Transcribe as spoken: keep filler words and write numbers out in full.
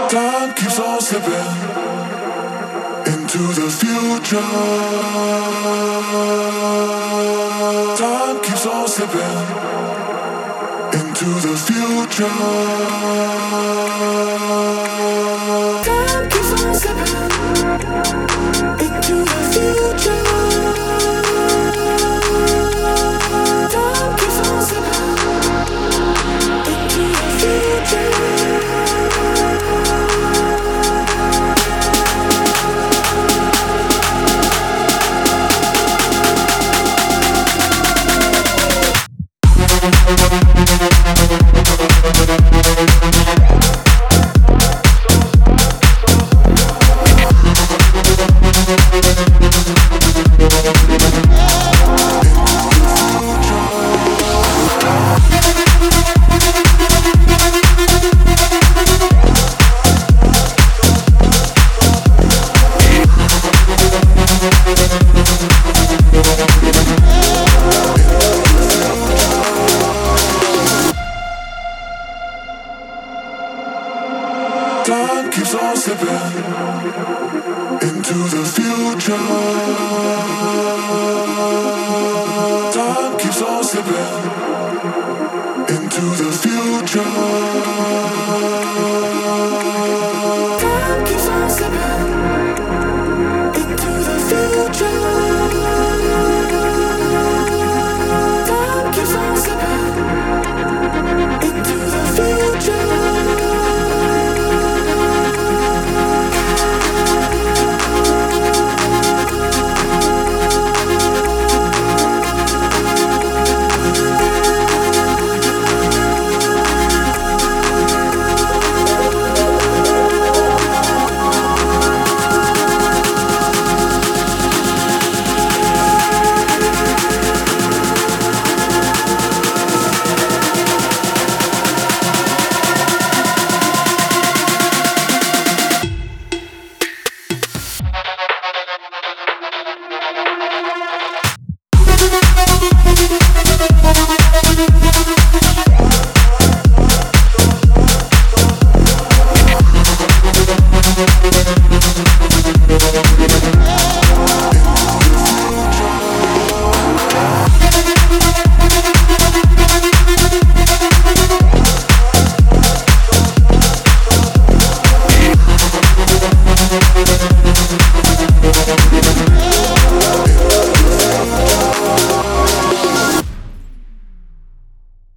Time keeps on slipping into the future. Time keeps on slipping into the future. Time keeps on slipping into the future. Time keeps on slipping into the future. Time keeps on slipping into the future. Time keeps on slipping into the future.